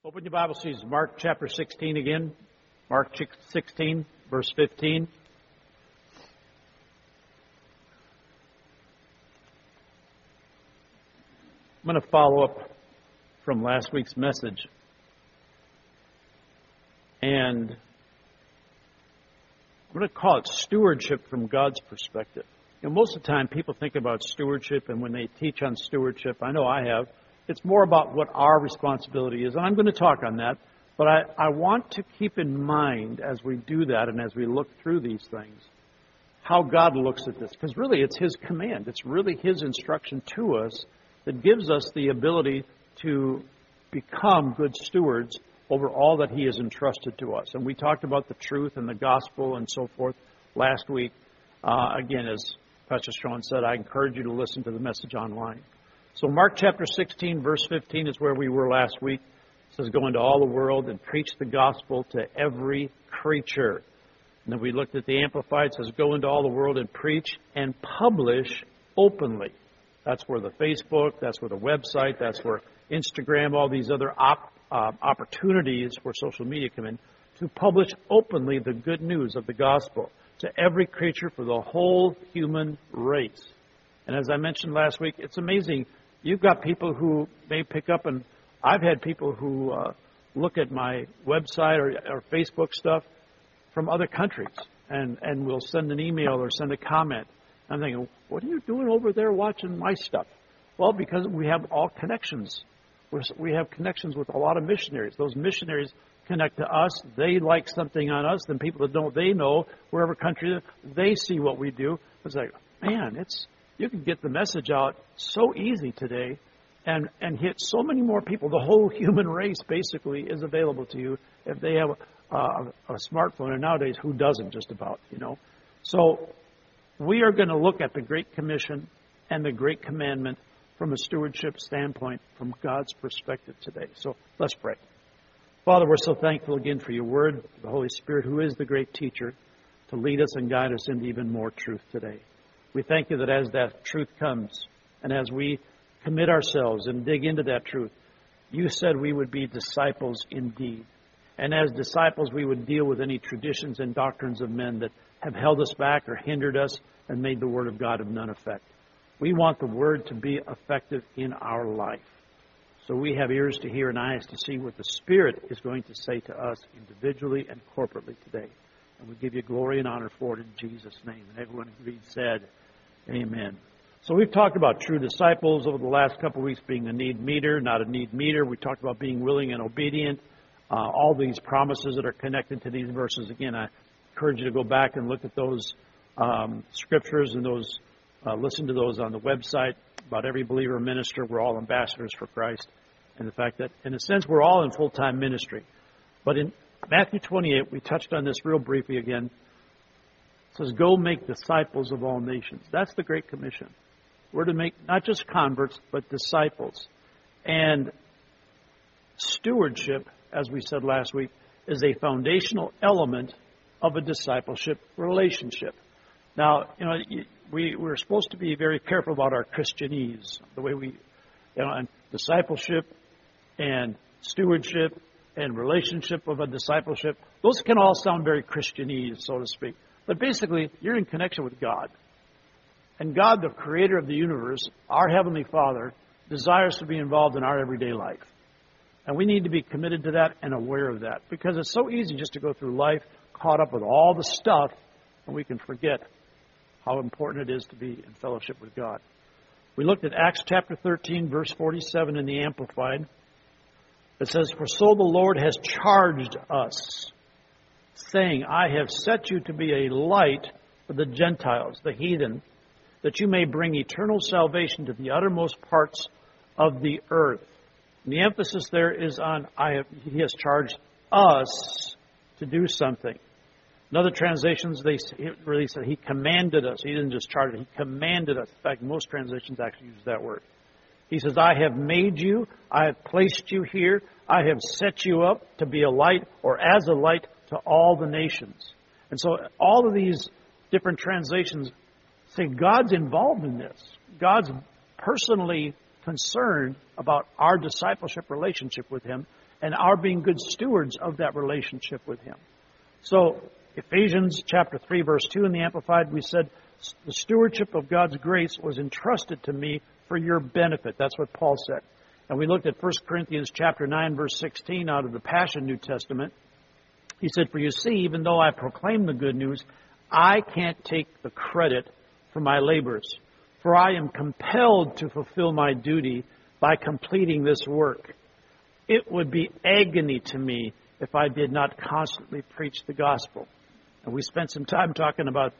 Open your Bible, please. Mark chapter 16 again. Mark 16, verse 15. I'm going to follow up from last week's message. And I'm going to call it stewardship from God's perspective. You know, most of the time people think about stewardship, and when they teach on stewardship, I know I have, it's more about what our responsibility is. And I'm going to talk on that. But I want to keep in mind as we do that and as we look through these things, how God looks at this. Because really it's His command. It's really His instruction to us that gives us the ability to become good stewards over all that He has entrusted to us. And we talked about the truth and the gospel and so forth last week. Again, as Pastor Sean said, I encourage you to listen to the message online. So Mark chapter 16, verse 15 is where we were last week. It says, go into all the world and preach the gospel to every creature. And then we looked at the Amplified. It says, go into all the world and preach and publish openly. That's where the Facebook, that's where the website, that's where Instagram, all these other opportunities where social media come in, to publish openly the good news of the gospel to every creature for the whole human race. And as I mentioned last week, it's amazing. You've got people who may pick up, and I've had people who look at my website or Facebook stuff from other countries and will send an email or send a comment. I'm thinking, what are you doing over there watching my stuff? Well, because we have all connections. We have connections with a lot of missionaries. Those missionaries connect to us. They like something on us. Then people that don't, they know, wherever country, they see what we do. It's like, man, you can get the message out so easy today and hit so many more people. The whole human race basically is available to you if they have a smartphone. And nowadays, who doesn't just about, you know? So we are going to look at the Great Commission and the Great Commandment from a stewardship standpoint from God's perspective today. So let's pray. Father, we're so thankful again for your word, the Holy Spirit, who is the great teacher, to lead us and guide us into even more truth today. We thank you that as that truth comes and as we commit ourselves and dig into that truth, you said we would be disciples indeed. And as disciples, we would deal with any traditions and doctrines of men that have held us back or hindered us and made the Word of God of none effect. We want the Word to be effective in our life. So we have ears to hear and eyes to see what the Spirit is going to say to us individually and corporately today. And we give you glory and honor for it in Jesus' name. And everyone agreed said, amen. So we've talked about true disciples over the last couple of weeks being a need meter, not a need meter. We talked about being willing and obedient. All these promises that are connected to these verses. Again, I encourage you to go back and look at those scriptures and those listen to those on the website. About every believer and minister, we're all ambassadors for Christ. And the fact that, in a sense, we're all in full-time ministry. But in Matthew 28, we touched on this real briefly again. It says, go make disciples of all nations. That's the Great Commission. We're to make not just converts, but disciples. And stewardship, as we said last week, is a foundational element of a discipleship relationship. Now, you know, we're supposed to be very careful about our Christianese, the way we, you know, and discipleship and stewardship and relationship of a discipleship. Those can all sound very Christianese, so to speak. But basically, you're in connection with God. And God, the creator of the universe, our Heavenly Father, desires to be involved in our everyday life. And we need to be committed to that and aware of that. Because it's so easy just to go through life caught up with all the stuff, and we can forget how important it is to be in fellowship with God. We looked at Acts chapter 13, verse 47 in the Amplified. It says, for so the Lord has charged us, saying, I have set you to be a light for the Gentiles, the heathen, that you may bring eternal salvation to the uttermost parts of the earth. And the emphasis there is on, He has charged us to do something. In other translations, they really said He commanded us. He didn't just charge it, He commanded us. In fact, most translations actually use that word. He says, I have made you, I have placed you here, I have set you up to be a light or as a light to all the nations. And so all of these different translations say God's involved in this. God's personally concerned about our discipleship relationship with Him and our being good stewards of that relationship with Him. So, Ephesians chapter 3, verse 2 in the Amplified, we said, the stewardship of God's grace was entrusted to me for your benefit. That's what Paul said. And we looked at 1 Corinthians chapter 9, verse 16 out of the Passion New Testament. He said, for you see, even though I proclaim the good news, I can't take the credit for my labors, for I am compelled to fulfill my duty by completing this work. It would be agony to me if I did not constantly preach the gospel. And we spent some time talking about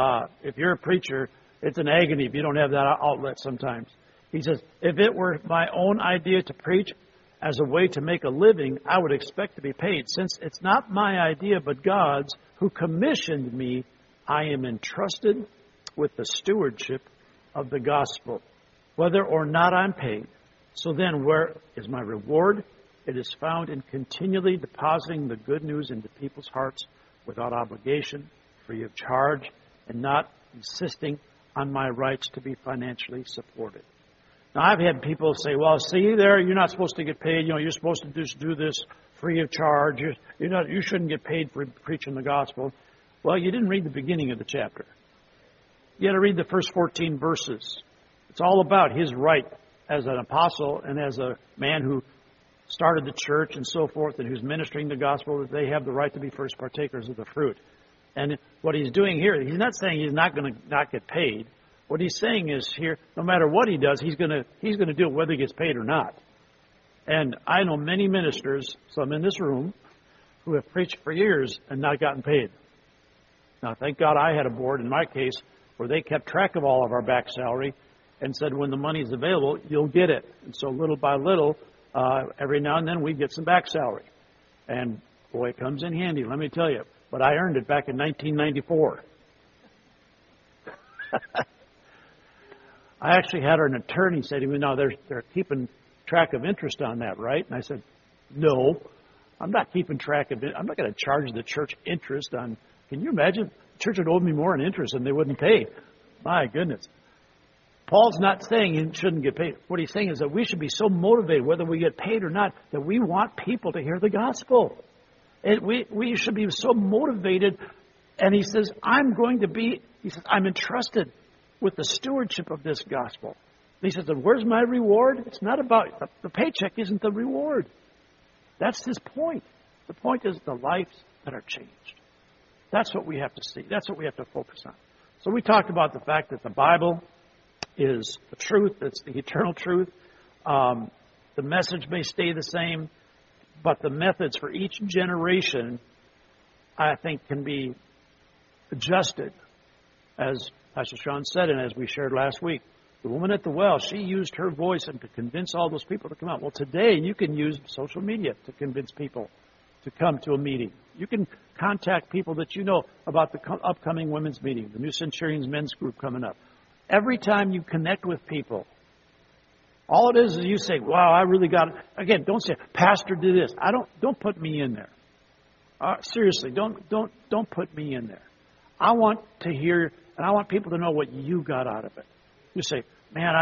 if you're a preacher, it's an agony if you don't have that outlet sometimes. He says, if it were my own idea to preach as a way to make a living, I would expect to be paid. Since it's not my idea but God's who commissioned me, I am entrusted with the stewardship of the gospel, whether or not I'm paid. So then where is my reward? It is found in continually depositing the good news into people's hearts without obligation, free of charge, and not insisting on my rights to be financially supported. Now, I've had people say, well, see there, you're not supposed to get paid. You know, you're supposed to just do this free of charge. You shouldn't get paid for preaching the gospel. Well, you didn't read the beginning of the chapter. You got to read the first 14 verses. It's all about his right as an apostle and as a man who started the church and so forth and who's ministering the gospel, that they have the right to be first partakers of the fruit. And what he's doing here, he's not saying he's not going to not get paid. What he's saying is here, no matter what he does, he's going to do it whether he gets paid or not. And I know many ministers, some in this room, who have preached for years and not gotten paid. Now, thank God I had a board in my case where they kept track of all of our back salary and said, when the money's available, you'll get it. And so little by little, every now and then we get some back salary. And boy, it comes in handy, let me tell you. But I earned it back in 1994. I actually had an attorney say to me, no, they're keeping track of interest on that, right? And I said, no, I'm not keeping track of it. I'm not going to charge the church interest on, can you imagine? The church would owe me more in interest and they wouldn't pay. My goodness. Paul's not saying he shouldn't get paid. What he's saying is that we should be so motivated, whether we get paid or not, that we want people to hear the gospel. And we should be so motivated. And he says, I'm entrusted with the stewardship of this gospel. And he says, where's my reward? It's not about, the paycheck isn't the reward. That's his point. The point is the lives that are changed. That's what we have to see. That's what we have to focus on. So we talked about the fact that the Bible is the truth. It's the eternal truth. The message may stay the same, but the methods for each generation, I think, can be adjusted. As Pastor Sean said, and as we shared last week, the woman at the well, she used her voice and to convince all those people to come out. Well, today you can use social media to convince people to come to a meeting. You can contact people that you know about the upcoming women's meeting, the New Centurions Men's Group coming up. Every time you connect with people, all it is you say, wow, I really got it. Again, don't say, Pastor did this. Don't put me in there. Seriously, don't put me in there. I want to hear, and I want people to know what you got out of it. You say, man,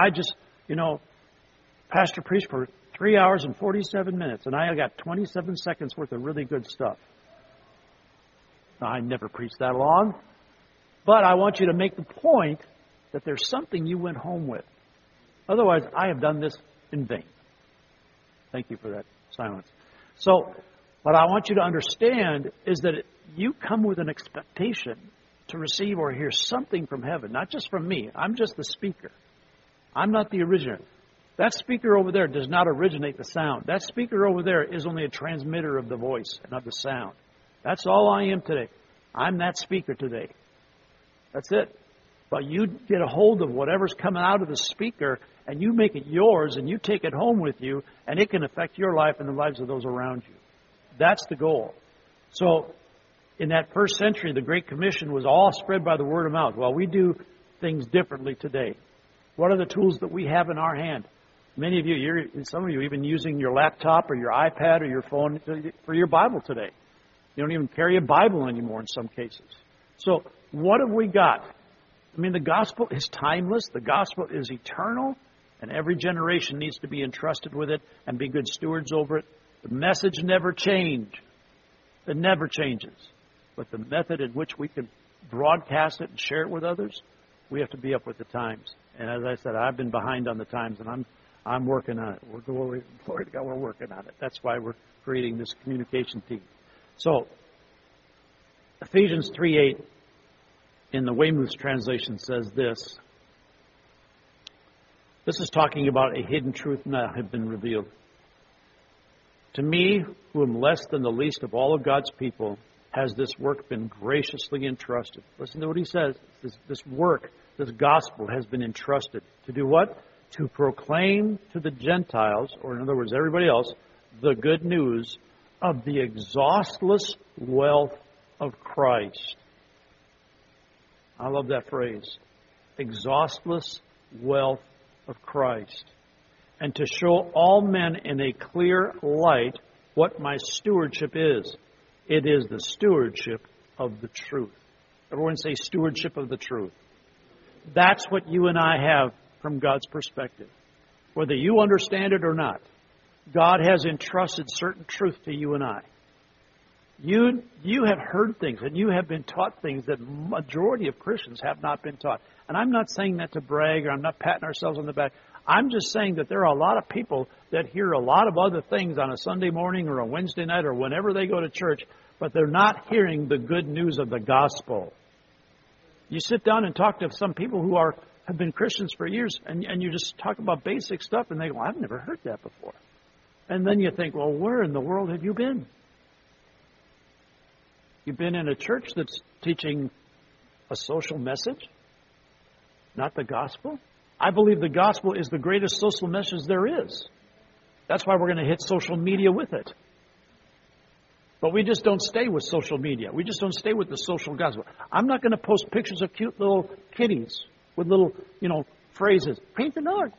Pastor preached for 3 hours and 47 minutes, and I got 27 seconds worth of really good stuff. Now, I never preached that long, but I want you to make the point that there's something you went home with. Otherwise, I have done this in vain. Thank you for that silence. So, what I want you to understand is that you come with an expectation to receive or hear something from heaven, not just from me. I'm just the speaker. I'm not the originator. That speaker over there does not originate the sound. That speaker over there is only a transmitter of the voice and of the sound. That's all I am today. I'm that speaker today. That's it. But you get a hold of whatever's coming out of the speaker and you make it yours and you take it home with you and it can affect your life and the lives of those around you. That's the goal. So in that first century, the Great Commission was all spread by the word of mouth. Well, we do things differently today. What are the tools that we have in our hand? Many of you, some of you even using your laptop or your iPad or your phone for your Bible today. You don't even carry a Bible anymore in some cases. So what have we got? I mean, the gospel is timeless. The gospel is eternal. And every generation needs to be entrusted with it and be good stewards over it. The message never changes. It never changes. But the method in which we can broadcast it and share it with others, we have to be up with the times. And as I said, I've been behind on the times, and I'm working on it. Glory to God, we're working on it. That's why we're creating this communication team. So, Ephesians 3:8 in the Weymouth translation says this. This is talking about a hidden truth now have been revealed. To me, who am less than the least of all of God's people, has this work been graciously entrusted. Listen to what he says. This work, this gospel has been entrusted. To do what? To proclaim to the Gentiles, or in other words, everybody else, the good news of the exhaustless wealth of Christ. I love that phrase. Exhaustless wealth of Christ. And to show all men in a clear light what my stewardship is. It is the stewardship of the truth. Everyone say stewardship of the truth. That's what you and I have from God's perspective. Whether you understand it or not, God has entrusted certain truth to you and I. You have heard things and you have been taught things that majority of Christians have not been taught. And I'm not saying that to brag, or I'm not patting ourselves on the back. I'm just saying that there are a lot of people that hear a lot of other things on a Sunday morning or a Wednesday night or whenever they go to church, but they're not hearing the good news of the gospel. You sit down and talk to some people who have been Christians for years, and you just talk about basic stuff, and they go, I've never heard that before. And then you think, well, where in the world have you been? You've been in a church that's teaching a social message, not the gospel? I believe the gospel is the greatest social message there is. That's why we're going to hit social media with it. But we just don't stay with social media. We just don't stay with the social gospel. I'm not going to post pictures of cute little kitties with little, phrases. Praise the Lord.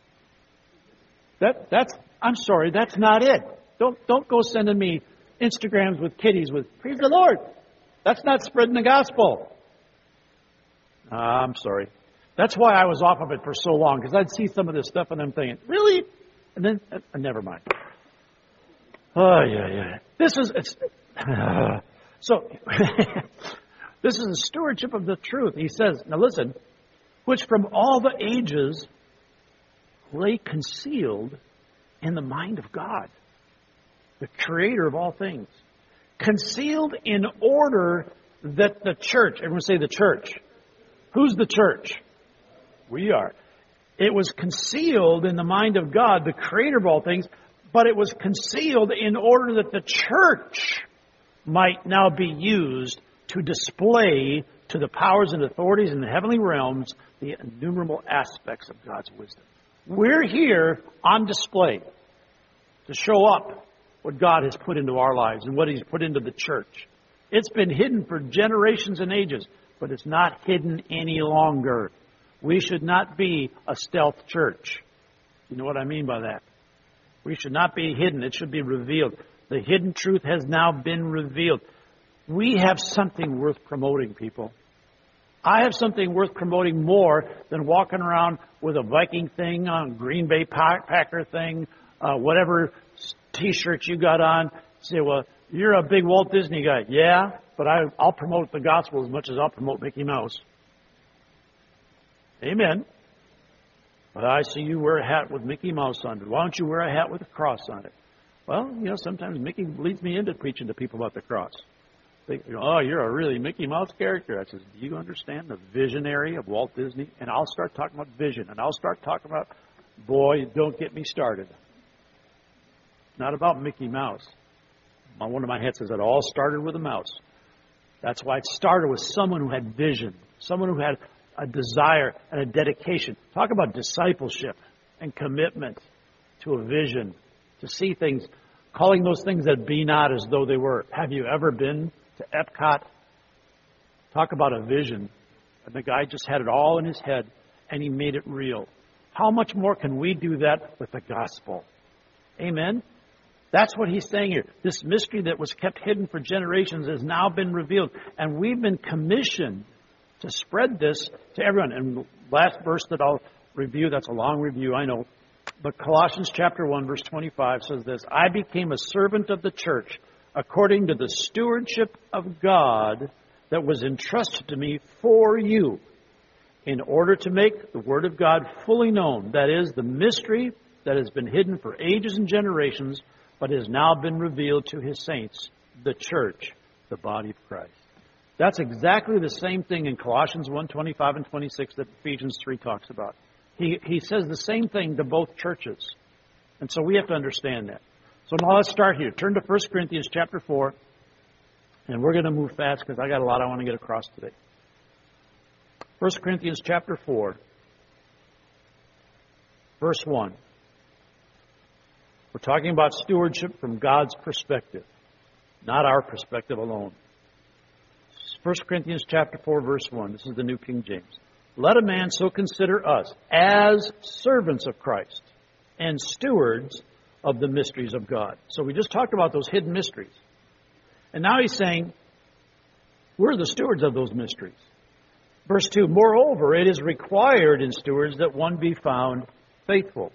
I'm sorry, that's not it. Don't go sending me Instagrams with kitties with praise the Lord. That's not spreading the gospel. I'm sorry. That's why I was off of it for so long, because I'd see some of this stuff and I'm thinking, really? And then, never mind. Oh, yeah. This is the stewardship of the truth. He says, now listen, which from all the ages lay concealed in the mind of God, the creator of all things. Concealed in order that the church, everyone say the church. Who's the church? We are. It was concealed in the mind of God, the creator of all things, but it was concealed in order that the church might now be used to display to the powers and authorities in the heavenly realms the innumerable aspects of God's wisdom. We're here on display to show up what God has put into our lives and what He's put into the church. It's been hidden for generations and ages, but it's not hidden any longer. We should not be a stealth church. You know what I mean by that? We should not be hidden. It should be revealed. The hidden truth has now been revealed. We have something worth promoting, people. I have something worth promoting more than walking around with a Viking thing on, Green Bay Packer thing, whatever T-shirt you got on. Say, well, you're a big Walt Disney guy. Yeah, but I'll promote the gospel as much as I'll promote Mickey Mouse. Amen. But I see you wear a hat with Mickey Mouse on it. Why don't you wear a hat with a cross on it? Well, sometimes Mickey leads me into preaching to people about the cross. They go, oh, you're a really Mickey Mouse character. I says, do you understand the visionary of Walt Disney? And I'll start talking about vision. And I'll start talking about, boy, don't get me started. Not about Mickey Mouse. One of my hats says it all started with a mouse. That's why it started with someone who had vision, someone who had a desire and a dedication. Talk about discipleship and commitment to a vision, to see things, calling those things that be not as though they were. Have you ever been to Epcot? Talk about a vision. And the guy just had it all in his head, and he made it real. How much more can we do that with the gospel? Amen? That's what he's saying here. This mystery that was kept hidden for generations has now been revealed. And we've been commissioned to spread this to everyone. And last verse that I'll review. That's a long review, I know. But Colossians chapter 1, verse 25 says this, I became a servant of the church according to the stewardship of God that was entrusted to me for you, in order to make the Word of God fully known, that is, the mystery that has been hidden for ages and generations, but has now been revealed to His saints, the church, the body of Christ. That's exactly the same thing in Colossians 1, 25 and 26 that Ephesians 3 talks about. He says the same thing to both churches. And so we have to understand that. So now let's start here. Turn to 1 Corinthians chapter 4, and we're going to move fast because I got a lot I want to get across today. 1 Corinthians chapter 4, verse 1. We're talking about stewardship from God's perspective, not our perspective alone. 1 Corinthians chapter 4, verse 1. This is the New King James. Let a man so consider us as servants of Christ and stewards of the mysteries of God. So we just talked about those hidden mysteries. And now he's saying, we're the stewards of those mysteries. Verse 2, moreover, it is required in stewards that one be found faithful.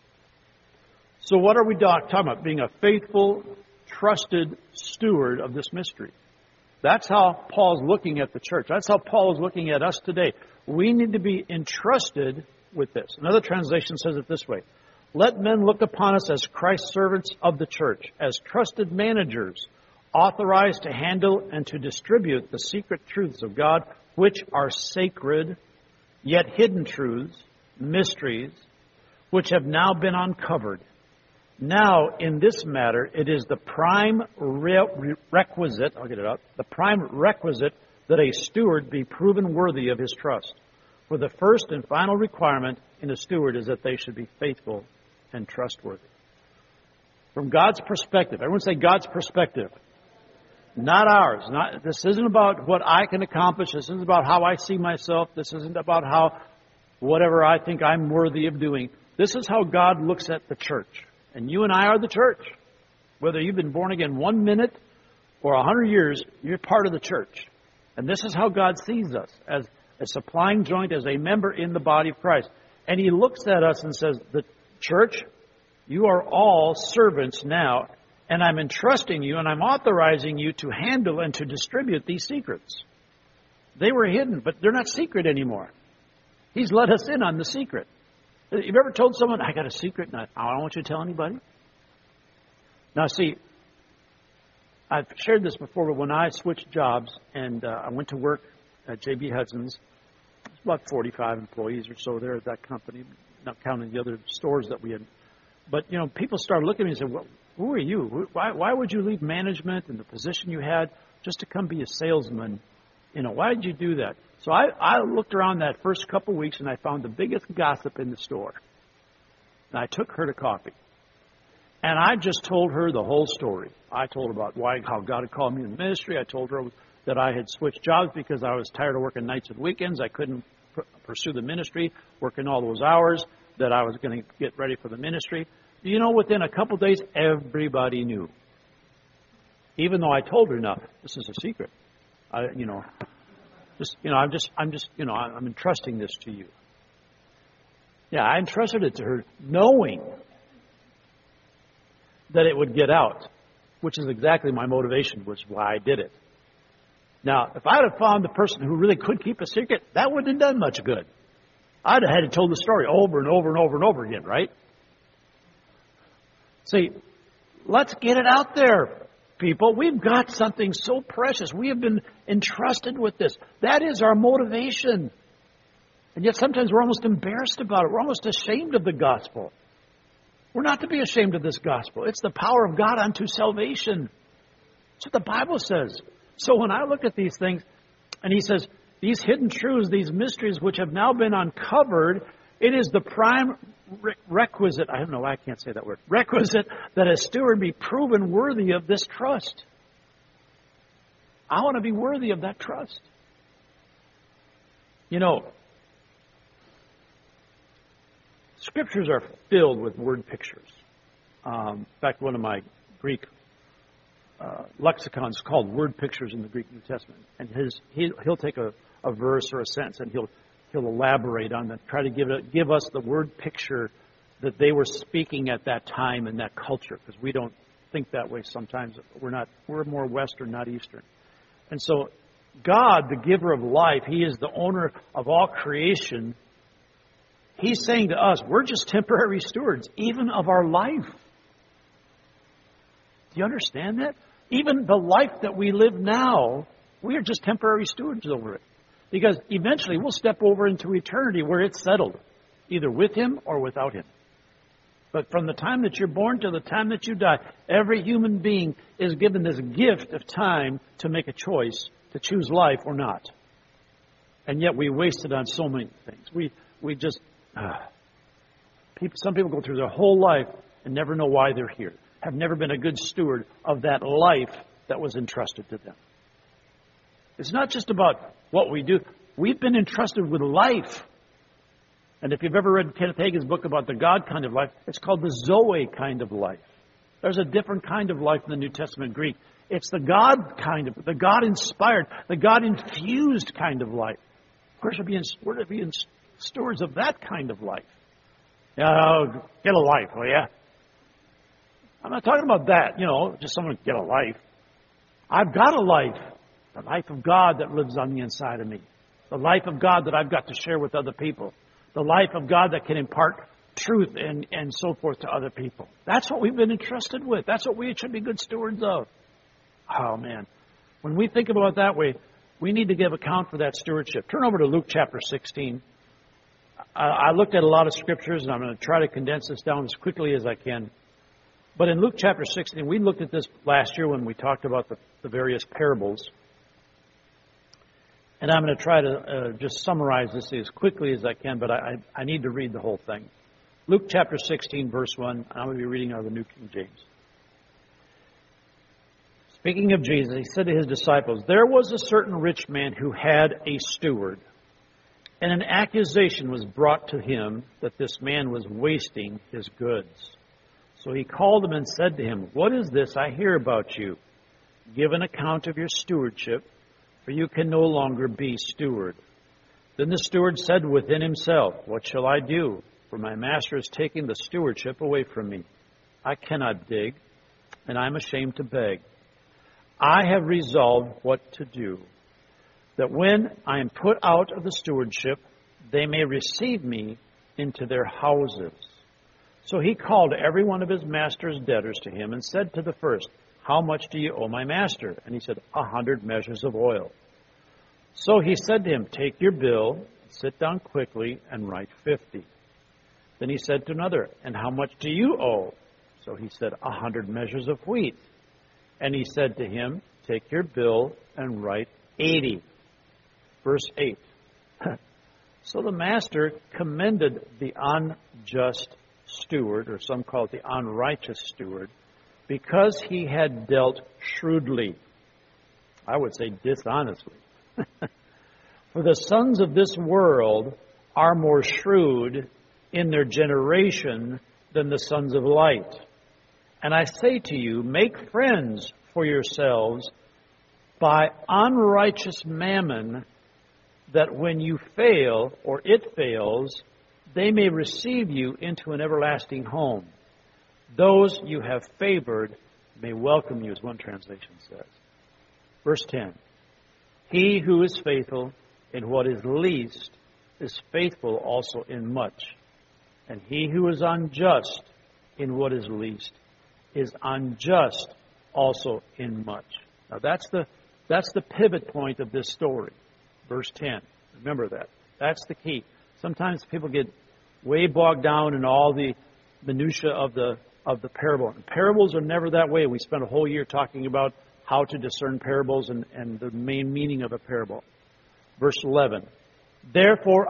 So what are we talking about? Being a faithful, trusted steward of this mystery. That's how Paul's looking at the church. That's how Paul is looking at us today. We need to be entrusted with this. Another translation says it this way. Let men look upon us as Christ's servants of the church, as trusted managers, authorized to handle and to distribute the secret truths of God, which are sacred, yet hidden truths, mysteries, which have now been uncovered. Now, in this matter, it is the prime requisite, the prime requisite that a steward be proven worthy of his trust. For the first and final requirement in a steward is that they should be faithful and trustworthy. From God's perspective, everyone say God's perspective. Not ours. This isn't about what I can accomplish. This isn't about how I see myself. This isn't about how whatever I think I'm worthy of doing. This is how God looks at the church. And you and I are the church. Whether you've been born again 1 minute or 100 years, you're part of the church. And this is how God sees us, as a supplying joint, as a member in the body of Christ. And He looks at us and says, the church, you are all servants now, and I'm entrusting you and I'm authorizing you to handle and to distribute these secrets. They were hidden, but they're not secret anymore. He's let us in on the secret. You've ever told someone, I got a secret and I don't want you to tell anybody? Now see, I've shared this before, but when I switched jobs and I went to work at J.B. Hudson's, there's about 45 employees or so there at that company, not counting the other stores that we had. But, people started looking at me and said, well, who are you? Why would you leave management and the position you had just to come be a salesman? Why did you do that? So I looked around that first couple weeks and I found the biggest gossip in the store. And I took her to coffee. And I just told her the whole story. I told her about how God had called me in the ministry. I told her that I had switched jobs because I was tired of working nights and weekends. I couldn't pursue the ministry, working all those hours, that I was going to get ready for the ministry. Within a couple days, everybody knew. Even though I told her, no, this is a secret. I'm entrusting this to you. Yeah, I entrusted it to her knowing that it would get out, which is exactly my motivation, which is why I did it. Now, if I'd have found the person who really could keep a secret, that wouldn't have done much good. I'd have had to tell the story over and over and over and over again, right? See, let's get it out there, people. We've got something so precious. We have been entrusted with this. That is our motivation. And yet sometimes we're almost embarrassed about it. We're almost ashamed of the gospel. We're not to be ashamed of this gospel. It's the power of God unto salvation. That's what the Bible says. So when I look at these things, and he says, these hidden truths, these mysteries which have now been uncovered, it is the prime requisite, I don't know why I can't say that word, requisite that a steward be proven worthy of this trust. I want to be worthy of that trust. Scriptures are filled with word pictures. In fact, one of my Greek lexicons is called Word Pictures in the Greek New Testament. And he'll take a verse or a sentence and he'll he'll elaborate on that, try to give us the word picture that they were speaking at that time in that culture, because we don't think that way sometimes. We're more Western, not Eastern. And so God, the giver of life, He is the owner of all creation. He's saying to us, we're just temporary stewards, even of our life. Do you understand that? Even the life that we live now, we are just temporary stewards over it. Because eventually we'll step over into eternity where it's settled, either with Him or without Him. But from the time that you're born to the time that you die, every human being is given this gift of time to make a choice, to choose life or not. And yet we waste it on so many things. We just... some people go through their whole life and never know why they're here, have never been a good steward of that life that was entrusted to them. It's not just about what we do. We've been entrusted with life. And if you've ever read Kenneth Hagin's book about the God kind of life, it's called the Zoe kind of life. There's a different kind of life in the New Testament Greek. It's the God kind of, the God-inspired, the God-infused kind of life. We're to be stewards of that kind of life. Get a life, will ya? I'm not talking about that, just someone get a life. I've got a life. The life of God that lives on the inside of me. The life of God that I've got to share with other people. The life of God that can impart truth and so forth to other people. That's what we've been entrusted with. That's what we should be good stewards of. Oh, man. When we think about it that way, we need to give account for that stewardship. Turn over to Luke chapter 16. I looked at a lot of scriptures, and I'm going to try to condense this down as quickly as I can. But in Luke chapter 16, we looked at this last year when we talked about the various parables. And I'm going to try to just summarize this as quickly as I can, but I need to read the whole thing. Luke chapter 16, verse 1. I'm going to be reading out of the New King James. Speaking of Jesus, He said to His disciples, "There was a certain rich man who had a steward, and an accusation was brought to him that this man was wasting his goods. So He called him and said to him, 'What is this I hear about you? Give an account of your stewardship, for you can no longer be steward.' Then the steward said within himself, 'What shall I do? For my master is taking the stewardship away from me. I cannot dig, and I am ashamed to beg. I have resolved what to do, that when I am put out of the stewardship, they may receive me into their houses.' So he called every one of his master's debtors to him and said to the first, 'How much do you owe my master?' And he said, 100 measures of oil. So he said to him, 'Take your bill, sit down quickly, and write 50. Then he said to another, 'And how much do you owe?' So he said, 100 measures of wheat. And he said to him, 'Take your bill and write 80. Verse 8. So the master commended the unjust steward, or some call it the unrighteous steward, because he had dealt shrewdly. I would say dishonestly. For the sons of this world are more shrewd in their generation than the sons of light. And I say to you, make friends for yourselves by unrighteous mammon, that when you fail, or it fails, they may receive you into an everlasting home. Those you have favored may welcome you,' as one translation says. Verse 10. He who is faithful in what is least is faithful also in much. And he who is unjust in what is least is unjust also in much." Now that's the pivot point of this story. Verse 10. Remember that. That's the key. Sometimes people get way bogged down in all the minutiae of the parable. And parables are never that way. We spent a whole year talking about how to discern parables and the main meaning of a parable. Verse 11. Therefore,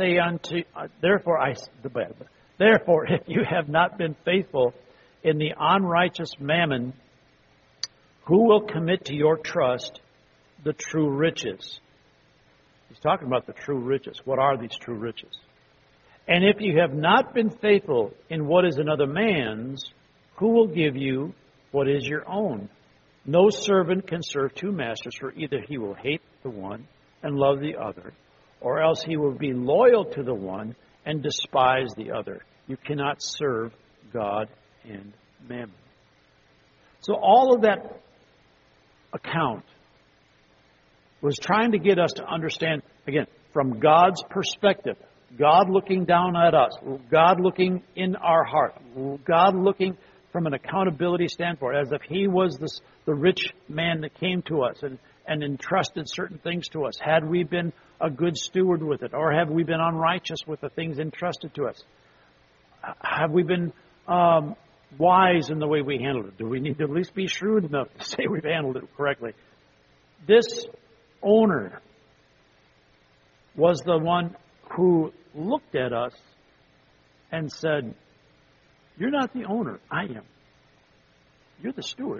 if you have not been faithful in the unrighteous mammon, who will commit to your trust the true riches? He's talking about the true riches. What are these true riches? And if you have not been faithful in what is another man's, who will give you what is your own? No servant can serve two masters, for either he will hate the one and love the other, or else he will be loyal to the one and despise the other. You cannot serve God and mammon. So all of that account was trying to get us to understand, again, from God's perspective, God looking down at us, God looking in our heart, God looking from an accountability standpoint, as if He was the rich man that came to us and entrusted certain things to us. Had we been a good steward with it, or have we been unrighteous with the things entrusted to us? Have we been wise in the way we handled it? Do we need to at least be shrewd enough to say we've handled it correctly? This owner was the one who looked at us and said, "You're not the owner, I am. You're the steward."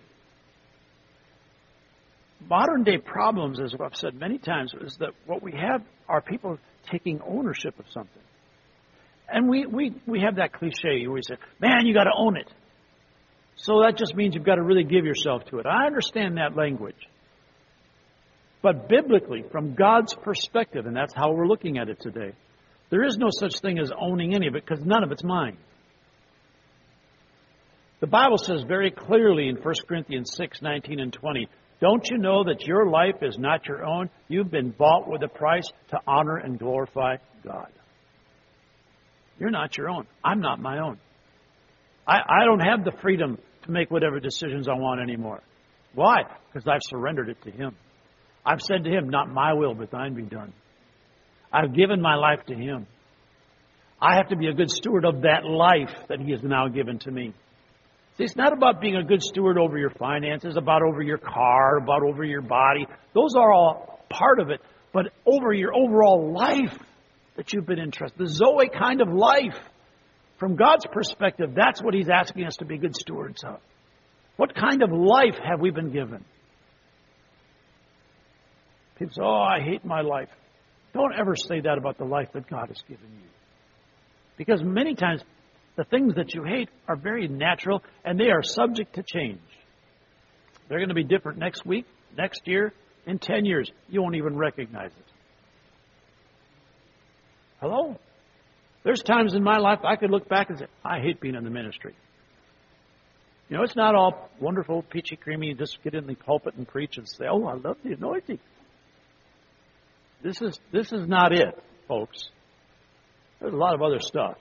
Modern day problems, as I've said many times, is that what we have are people taking ownership of something. And we have that cliche where we say, "Man, you got to own it." So that just means you've got to really give yourself to it. I understand that language. But biblically, from God's perspective, and that's how we're looking at it today, there is no such thing as owning any of it, because none of it's mine. The Bible says very clearly in 1 Corinthians 6:19 and 20, "Don't you know that your life is not your own? You've been bought with a price to honor and glorify God." You're not your own. I'm not my own. I don't have the freedom to make whatever decisions I want anymore. Why? Because I've surrendered it to Him. I've said to Him, "Not my will, but thine be done." I've given my life to Him. I have to be a good steward of that life that He has now given to me. See, it's not about being a good steward over your finances, about over your car, about over your body. Those are all part of it. But over your overall life that you've been entrusted, the Zoe kind of life, from God's perspective, that's what He's asking us to be good stewards of. What kind of life have we been given? People say, "Oh, I hate my life." Don't ever say that about the life that God has given you. Because many times, the things that you hate are very natural, and they are subject to change. They're going to be different next week, next year, in 10 years. You won't even recognize it. Hello? There's times in my life I could look back and say, "I hate being in the ministry." You know, it's not all wonderful, peachy, creamy, you just get in the pulpit and preach and say, "Oh, I love the anointing." This is not it, folks. There's a lot of other stuff.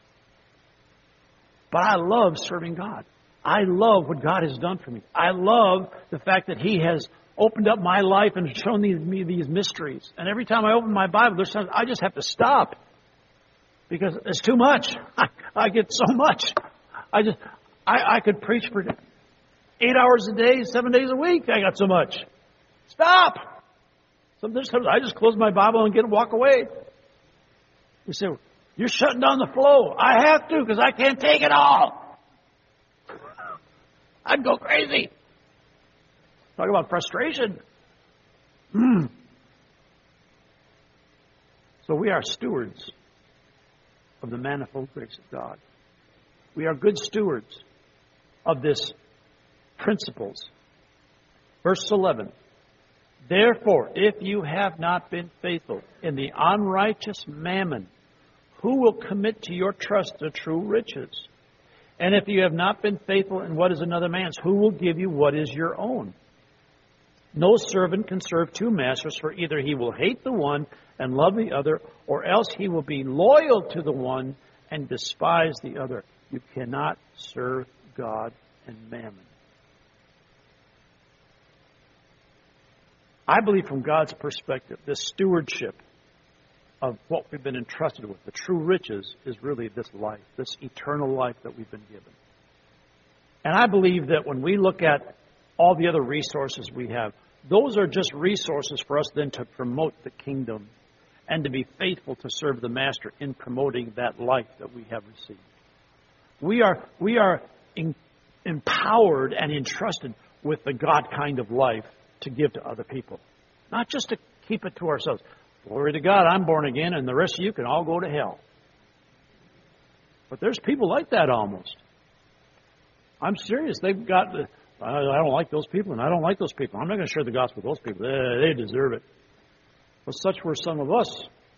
But I love serving God. I love what God has done for me. I love the fact that He has opened up my life and shown me these mysteries. And every time I open my Bible, there's times I just have to stop because it's too much. I get so much. I could preach for 8 hours a day, 7 days a week. I got so much. Stop. Sometimes I just close my Bible and walk away. You say, "You're shutting down the flow." I have to, because I can't take it all. I'd go crazy. Talk about frustration. So we are stewards of the manifold grace of God. We are good stewards of this principles. Verse 11. "Therefore, if you have not been faithful in the unrighteous mammon, who will commit to your trust the true riches? And if you have not been faithful in what is another man's, who will give you what is your own? No servant can serve two masters, for either he will hate the one and love the other, or else he will be loyal to the one and despise the other. You cannot serve God and mammon." I believe from God's perspective, this stewardship of what we've been entrusted with, the true riches, is really this life, this eternal life that we've been given. And I believe that when we look at all the other resources we have, those are just resources for us then to promote the kingdom and to be faithful to serve the Master in promoting that life that we have received. We are empowered and entrusted with the God kind of life to give to other people, not just to keep it to ourselves. Glory to God, I'm born again, and the rest of you can all go to hell. But there's people like that almost. I'm serious. They've got I don't like those people, and I don't like those people. I'm not going to share the gospel with those people. They deserve it. But such were some of us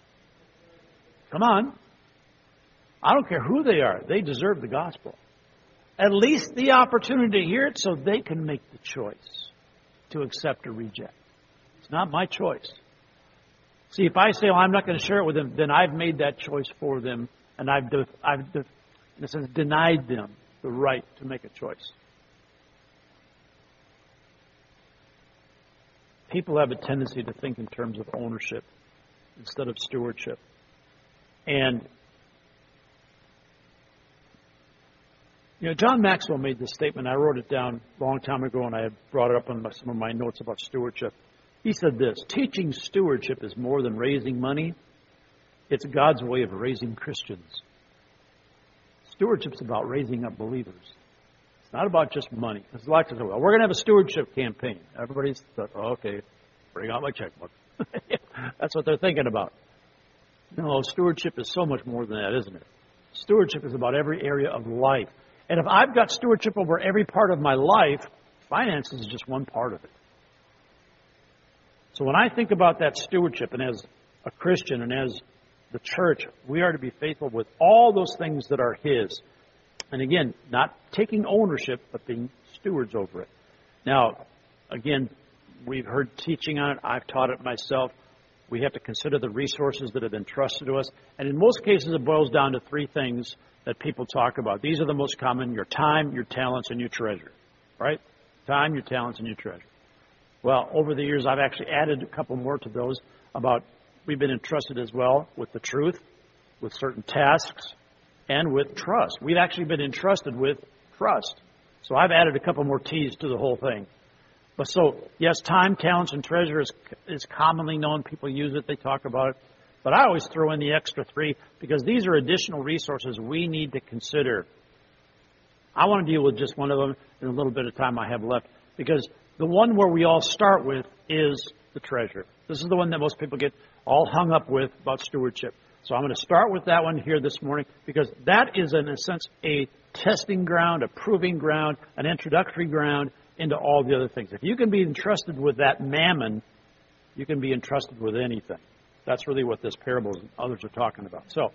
Come on. I don't care who they are. They deserve the gospel. At least the opportunity to hear it so they can make the choice to accept or reject. It's not my choice. See, if I say, well, I'm not going to share it with them, then I've made that choice for them, and I've in a sense, denied them the right to make a choice. People have a tendency to think in terms of ownership instead of stewardship. And, John Maxwell made this statement. I wrote it down a long time ago, and I had brought it up on some of my notes about stewardship. He said this: teaching stewardship is more than raising money. It's God's way of raising Christians. Stewardship's about raising up believers. It's not about just money. There's a lot to say, well, we're going to have a stewardship campaign. Everybody's thought, oh, okay, bring out my checkbook. That's what they're thinking about. No, stewardship is so much more than that, isn't it? Stewardship is about every area of life. And if I've got stewardship over every part of my life, finances is just one part of it. So when I think about that stewardship, and as a Christian and as the church, we are to be faithful with all those things that are His. And again, not taking ownership, but being stewards over it. Now, again, we've heard teaching on it. I've taught it myself. We have to consider the resources that have been trusted to us. And in most cases, it boils down to three things that people talk about. These are the most common: your time, your talents, and your treasure. Right? Time, your talents, and your treasure. Well, over the years, I've actually added a couple more to those about we've been entrusted as well with the truth, with certain tasks, and with trust. We've actually been entrusted with trust. So I've added a couple more T's to the whole thing. But so, yes, time, talents, and treasure is commonly known. People use it. They talk about it. But I always throw in the extra three because these are additional resources we need to consider. I want to deal with just one of them in a little bit of time I have left, because the one where we all start with is the treasure. This is the one that most people get all hung up with about stewardship. So I'm going to start with that one here this morning, because that is, in a sense, a testing ground, a proving ground, an introductory ground into all the other things. If you can be entrusted with that mammon, you can be entrusted with anything. That's really what this parable and others are talking about. So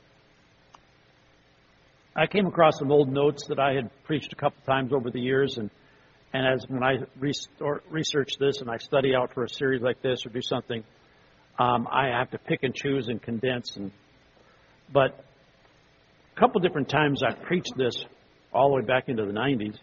I came across some old notes that I had preached a couple times over the years, and as when I research this and I study out for a series like this or do something, I have to pick and choose and condense. But a couple different times I've preached this all the way back into the 90s,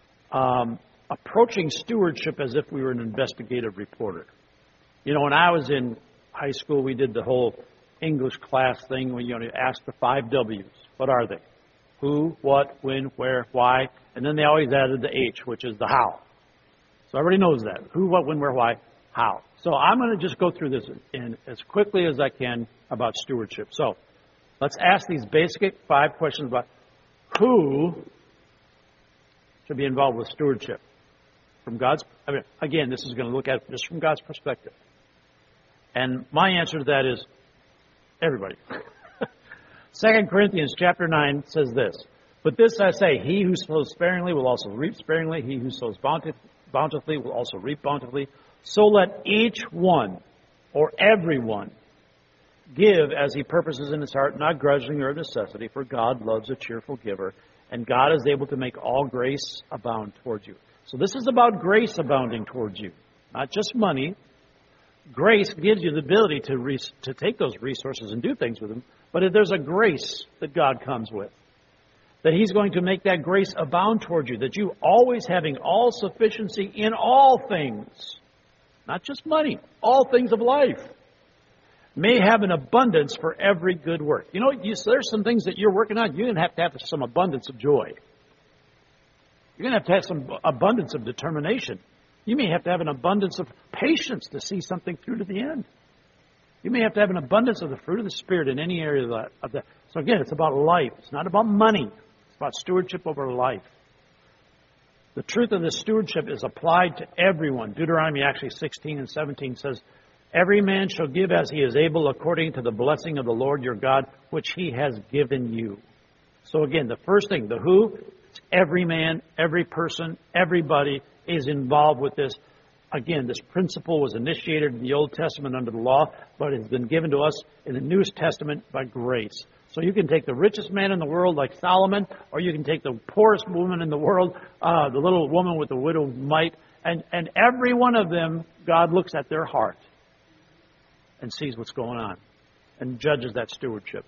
approaching stewardship as if we were an investigative reporter. When I was in high school, we did the whole English class thing when you ask the 5 W's. What are they? Who, what, when, where, why, and then they always added the H, which is the how. So everybody knows that. Who, what, when, where, why, how. So I'm going to just go through this in as quickly as I can about stewardship. So let's ask these basic 5 questions about who should be involved with stewardship. Again, this is going to look at it just from God's perspective. And my answer to that is everybody. 2 Corinthians chapter 9 says this: but this I say, he who sows sparingly will also reap sparingly. He who sows bountifully will also reap bountifully. So let each one, or everyone, give as he purposes in his heart, not grudgingly or of necessity, for God loves a cheerful giver, and God is able to make all grace abound towards you. So this is about grace abounding towards you, not just money. Grace gives you the ability to take those resources and do things with them, but there's a grace that God comes with, that He's going to make that grace abound toward you, that you always having all sufficiency in all things, not just money, all things of life, may have an abundance for every good work. There's some things that you're working on, you're going to have some abundance of joy. You're going to have some abundance of determination. You may have to have an abundance of patience to see something through to the end. You may have to have an abundance of the fruit of the Spirit in any area of that. So again, it's about life. It's not about money. It's about stewardship over life. The truth of this stewardship is applied to everyone. Deuteronomy actually 16 and 17 says, every man shall give as he is able according to the blessing of the Lord your God, which He has given you. So again, the first thing, the who, it's every man, every person, everybody is involved with this. Again, this principle was initiated in the Old Testament under the law, but it has been given to us in the New Testament by grace. So you can take the richest man in the world like Solomon, or you can take the poorest woman in the world, the little woman with the widow's mite, and every one of them, God looks at their heart and sees what's going on and judges that stewardship.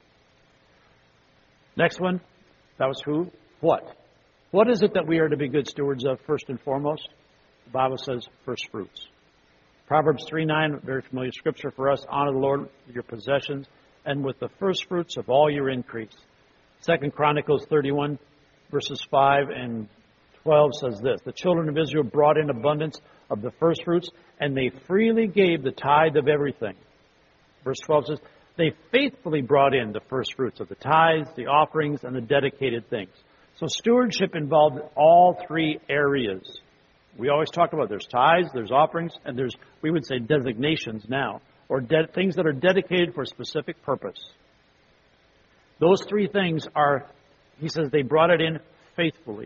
Next one, that was who? What? What is it that we are to be good stewards of first and foremost? The Bible says first fruits. Proverbs 3:9, very familiar scripture for us. Honor the Lord with your possessions and with the first fruits of all your increase. 2 Chronicles 31, verses 5 and 12 says this. The children of Israel brought in abundance of the first fruits, and they freely gave the tithe of everything. Verse 12 says, they faithfully brought in the first fruits of the tithes, the offerings, and the dedicated things. So stewardship involved all three areas. We always talk about there's tithes, there's offerings, and there's, we would say, designations now, or things that are dedicated for a specific purpose. Those three things are, he says, they brought it in faithfully.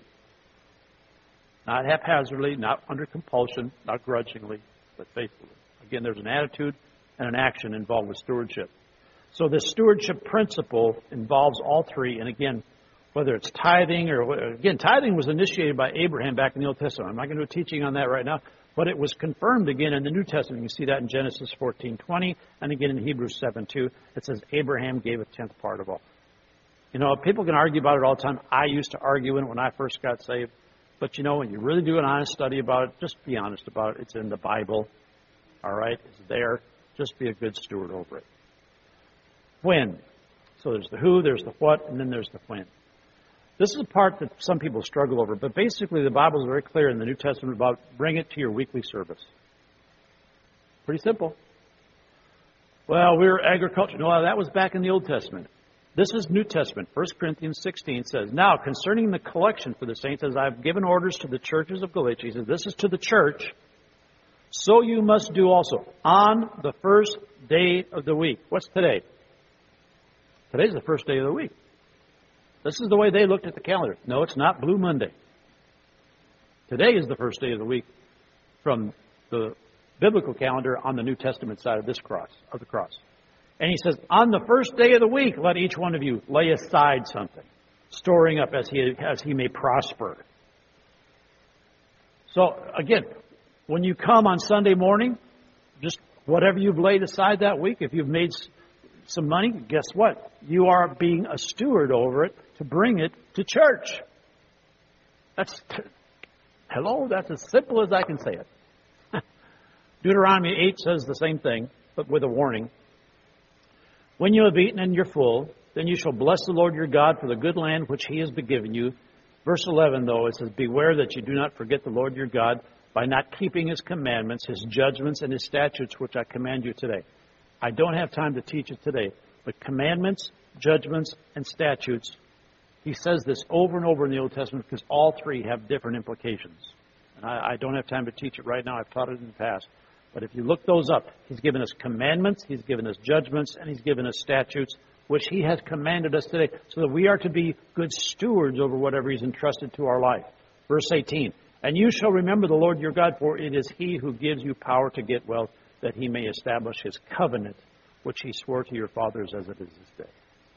Not haphazardly, not under compulsion, not grudgingly, but faithfully. Again, there's an attitude and an action involved with stewardship. So this stewardship principle involves all three, and again, whether it's tithing or, again, tithing was initiated by Abraham back in the Old Testament. I'm not going to do a teaching on that right now, but it was confirmed again in the New Testament. You can see that in Genesis 14:20, and again in Hebrews 7:2. It says Abraham gave a tenth part of all. You know, people can argue about it all the time. I used to argue it when I first got saved. But, you know, when you really do an honest study about it, just be honest about it. It's in the Bible. All right? It's there. Just be a good steward over it. When? So there's the who, there's the what, and then there's the when. This is a part that some people struggle over, but basically the Bible is very clear in the New Testament about bring it to your weekly service. Pretty simple. Well, we're agriculture. No, that was back in the Old Testament. This is New Testament. 1 Corinthians 16 says, now, concerning the collection for the saints, as I've given orders to the churches of Galatia, he says, this is to the church, so you must do also on the first day of the week. What's today? Today's the first day of the week. This is the way they looked at the calendar. No, it's not Blue Monday. Today is the first day of the week from the biblical calendar on the New Testament side of this cross, of the cross. And he says, on the first day of the week, let each one of you lay aside something, storing up as he may prosper. So, again, when you come on Sunday morning, just whatever you've laid aside that week, if you've made some money, guess what? You are being a steward over it to bring it to church. That's as simple as I can say it. Deuteronomy 8 says the same thing, but with a warning. When you have eaten and you're full, then you shall bless the Lord your God for the good land which he has been given you. Verse 11, though, it says, beware that you do not forget the Lord your God by not keeping his commandments, his judgments, and his statutes, which I command you today. I don't have time to teach it today, but commandments, judgments, and statutes, he says this over and over in the Old Testament because all three have different implications. And I don't have time to teach it right now. I've taught it in the past. But if you look those up, he's given us commandments, he's given us judgments, and he's given us statutes, which he has commanded us today, so that we are to be good stewards over whatever he's entrusted to our life. Verse 18, and you shall remember the Lord your God, for it is he who gives you power to get wealth, that he may establish his covenant, which he swore to your fathers as it is this day.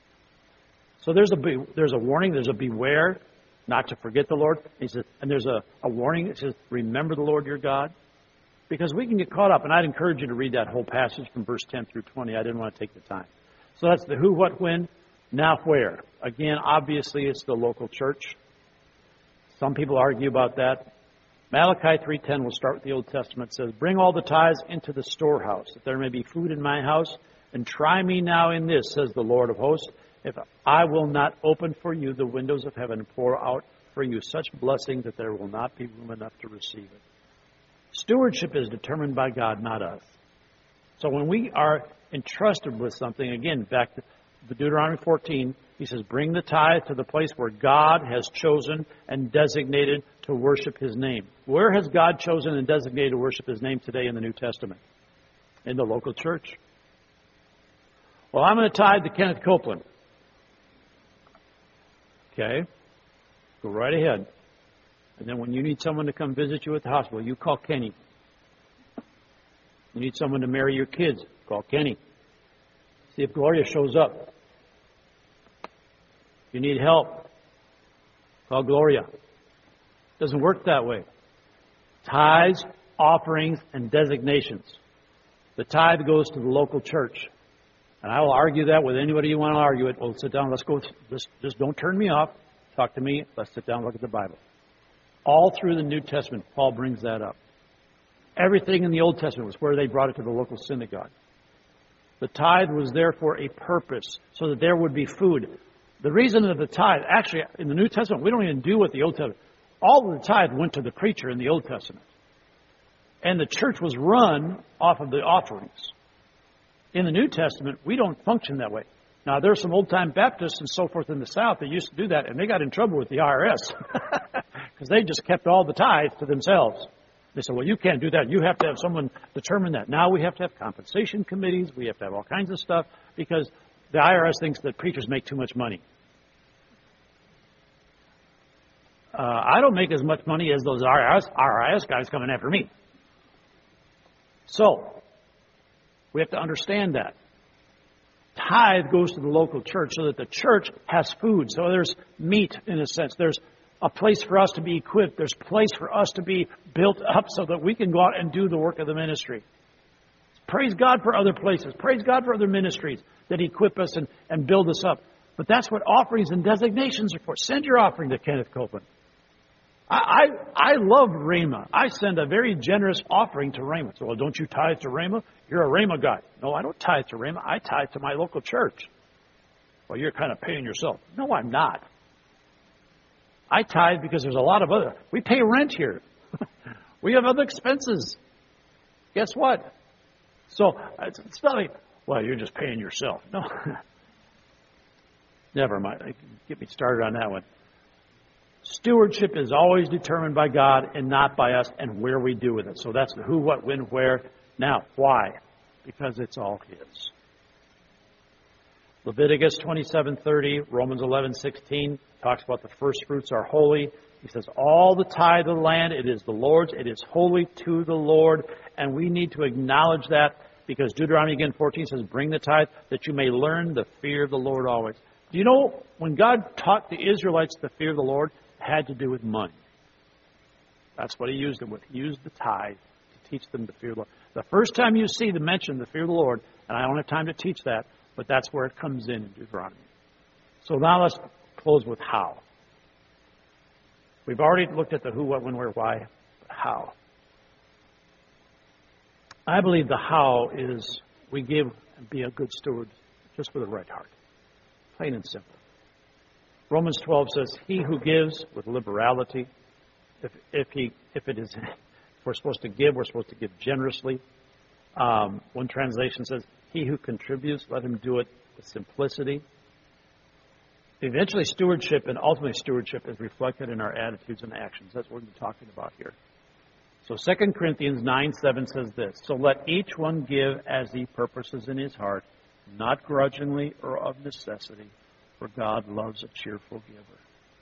So there's a warning, there's a beware, not to forget the Lord. He says, and there's a warning that says, remember the Lord your God. Because we can get caught up, and I'd encourage you to read that whole passage from verse 10 through 20. I didn't want to take the time. So that's the who, what, when, now where. Again, obviously, it's the local church. Some people argue about that. Malachi 3:10, we'll start with the Old Testament, says, bring all the tithes into the storehouse, that there may be food in my house, and try me now in this, says the Lord of hosts, if I will not open for you the windows of heaven and pour out for you such blessing that there will not be room enough to receive it. Stewardship is determined by God, not us. So when we are entrusted with something, again, back to Deuteronomy 14, he says, bring the tithe to the place where God has chosen and designated to worship his name. Where has God chosen and designated to worship his name today in the New Testament? In the local church. Well, I'm going to tithe to Kenneth Copeland. Okay. Go right ahead. And then when you need someone to come visit you at the hospital, you call Kenny. You need someone to marry your kids. Call Kenny. See if Gloria shows up. You need help. Call Gloria. Doesn't work that way. Tithes, offerings, and designations. The tithe goes to the local church. And I will argue that with anybody you want to argue it. Well, sit down. Let's go. Just don't turn me off. Talk to me. Let's sit down and look at the Bible. All through the New Testament, Paul brings that up. Everything in the Old Testament was where they brought it to the local synagogue. The tithe was there for a purpose, so that there would be food. The reason of the tithe, actually, in the New Testament, we don't even do what the Old Testament. All of the tithe went to the preacher in the Old Testament. And the church was run off of the offerings. In the New Testament, we don't function that way. Now, there's some old-time Baptists and so forth in the South that used to do that, and they got in trouble with the IRS because they just kept all the tithe to themselves. They said, well, you can't do that. You have to have someone determine that. Now we have to have compensation committees. We have to have all kinds of stuff because the IRS thinks that preachers make too much money. I don't make as much money as those IRS guys coming after me. So, we have to understand that. Tithe goes to the local church so that the church has food. So there's meat, in a sense. There's a place for us to be equipped. There's a place for us to be built up so that we can go out and do the work of the ministry. Praise God for other places. Praise God for other ministries that equip us and build us up. But that's what offerings and designations are for. Send your offering to Kenneth Copeland. I love Rhema. I send a very generous offering to Rhema. So, well, don't you tithe to Rhema? You're a Rhema guy. No, I don't tithe to Rhema. I tithe to my local church. Well, you're kind of paying yourself. No, I'm not. I tithe because there's a lot of other. We pay rent here. We have other expenses. Guess what? So, it's not like, well, you're just paying yourself. No. Never mind. Get me started on that one. Stewardship is always determined by God and not by us and where we do with it. So that's the who, what, when, where. Now, why? Because it's all His. Leviticus 27:30, Romans 11:16 talks about the first fruits are holy. He says, all the tithe of the land, it is the Lord's. It is holy to the Lord. And we need to acknowledge that because Deuteronomy again 14 says, bring the tithe that you may learn the fear of the Lord always. Do you know, when God taught the Israelites the fear of the Lord, had to do with money. That's what He used them with. He used the tithe to teach them the fear of the Lord. The first time you see the mention the fear of the Lord, and I don't have time to teach that, but that's where it comes in Deuteronomy. So now let's close with how. We've already looked at the who, what, when, where, why, but how. I believe the how is we give and be a good steward just with a right heart. Plain and simple. Romans 12 says, he who gives with liberality, if we're supposed to give, we're supposed to give generously. One translation says, he who contributes, let him do it with simplicity. Eventually, stewardship and ultimately stewardship is reflected in our attitudes and actions. That's what we're talking about here. So 2 Corinthians 9:7 says this, so let each one give as he purposes in his heart, not grudgingly or of necessity, for God loves a cheerful giver.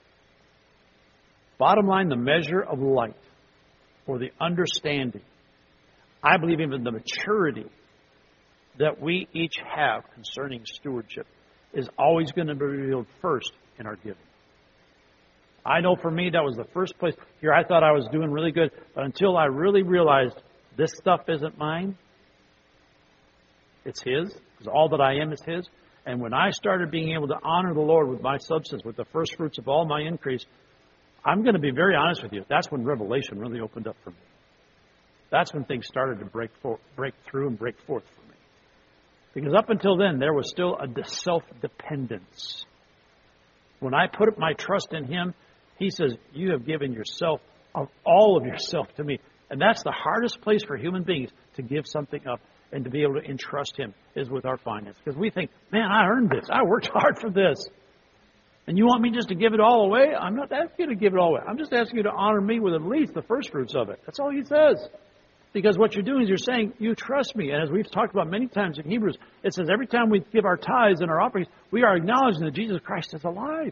Bottom line, the measure of light or the understanding, I believe even the maturity that we each have concerning stewardship is always going to be revealed first in our giving. I know for me that was the first place. Here I thought I was doing really good, but until I really realized this stuff isn't mine, it's His, because all that I am is His. And when I started being able to honor the Lord with my substance, with the first fruits of all my increase, I'm going to be very honest with you. That's when revelation really opened up for me. That's when things started to break through and break forth for me. Because up until then, there was still a self-dependence. When I put my trust in Him, He says, you have given yourself, of all of yourself to me. And that's the hardest place for human beings, to give something up and to be able to entrust Him, is with our finance. Because we think, man, I earned this. I worked hard for this. And you want me just to give it all away? I'm not asking you to give it all away. I'm just asking you to honor me with at least the first fruits of it. That's all He says. Because what you're doing is you're saying, you trust me. And as we've talked about many times in Hebrews, it says every time we give our tithes and our offerings, we are acknowledging that Jesus Christ is alive.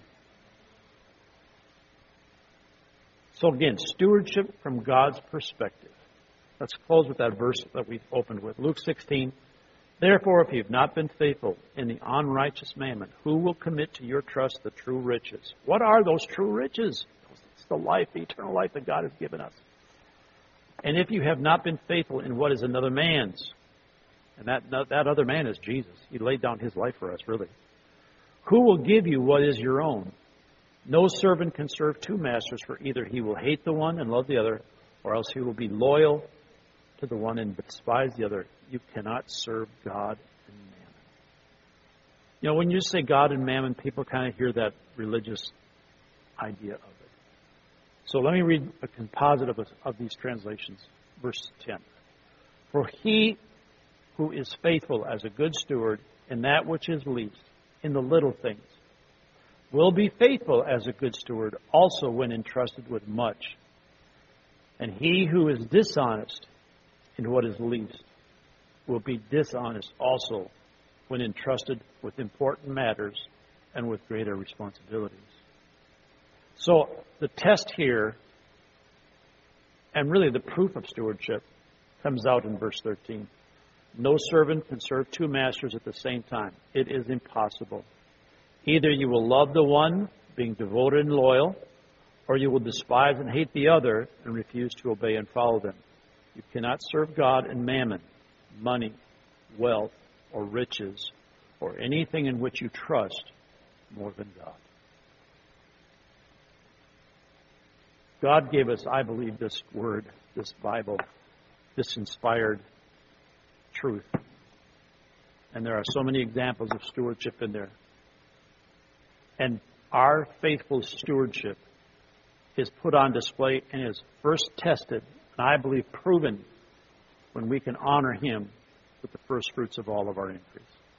So again, stewardship from God's perspective. Let's close with that verse that we opened with. Luke 16. Therefore, if you have not been faithful in the unrighteous mammon, who will commit to your trust the true riches? What are those true riches? It's the life, the eternal life that God has given us. And if you have not been faithful in what is another man's, and that other man is Jesus. He laid down his life for us, really. Who will give you what is your own? No servant can serve two masters, for either he will hate the one and love the other, or else he will be loyal to the one and despise the other. You cannot serve God and mammon. You know, when you say God and mammon, people kind of hear that religious idea of it. So let me read a composite of these translations. Verse 10. For he who is faithful as a good steward in that which is least, in the little things, will be faithful as a good steward also when entrusted with much. And he who is dishonest in what is least will be dishonest also when entrusted with important matters and with greater responsibilities. So the test here, and really the proof of stewardship, comes out in verse 13. No servant can serve two masters at the same time. It is impossible. Either you will love the one, being devoted and loyal, or you will despise and hate the other and refuse to obey and follow them. You cannot serve God and mammon, money, wealth, or riches, or anything in which you trust more than God. God gave us, I believe, this word, this Bible, this inspired truth. And there are so many examples of stewardship in there. And our faithful stewardship is put on display and is first tested, and I believe proven, when we can honor Him with the first fruits of all of our increase.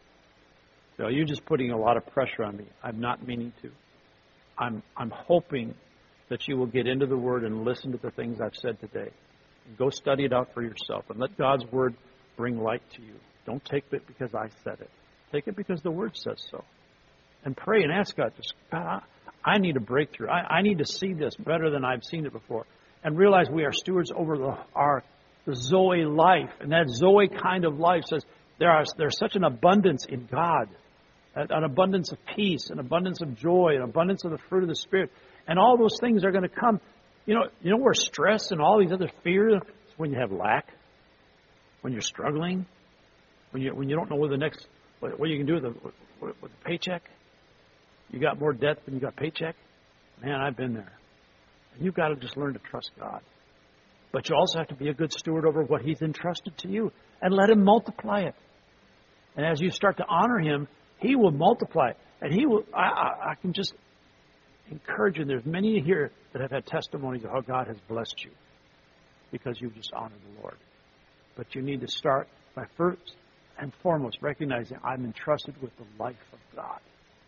So you're just putting a lot of pressure on me. I'm not meaning to. I'm hoping that you will get into the Word and listen to the things I've said today. And go study it out for yourself and let God's Word bring light to you. Don't take it because I said it. Take it because the Word says so. And pray and ask God, God, I need a breakthrough. I need to see this better than I've seen it before. And realize we are stewards over the Zoe life. And that Zoe kind of life says there's such an abundance in God. An abundance of peace, an abundance of joy, an abundance of the fruit of the Spirit. And all those things are going to come. You know where stress and all these other fears, when you have lack, when you're struggling, when you don't know what you can do with the paycheck. You got more debt than you got paycheck. Man, I've been there. And you've got to just learn to trust God. But you also have to be a good steward over what He's entrusted to you and let Him multiply it. And as you start to honor Him, He will multiply it. And He will. I can just encourage you. There's many here that have had testimonies of how God has blessed you because you've just honored the Lord. But you need to start by first and foremost recognizing I'm entrusted with the life of God.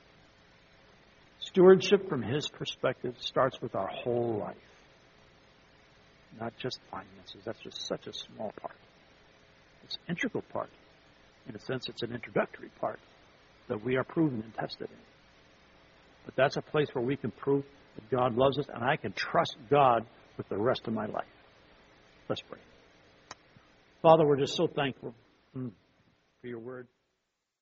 Stewardship from His perspective starts with our whole life, not just finances. That's just such a small part. It's an integral part. In a sense, it's an introductory part that we are proven and tested in. But that's a place where we can prove that God loves us, and I can trust God with the rest of my life. Let's pray. Father, we're just so thankful for your word.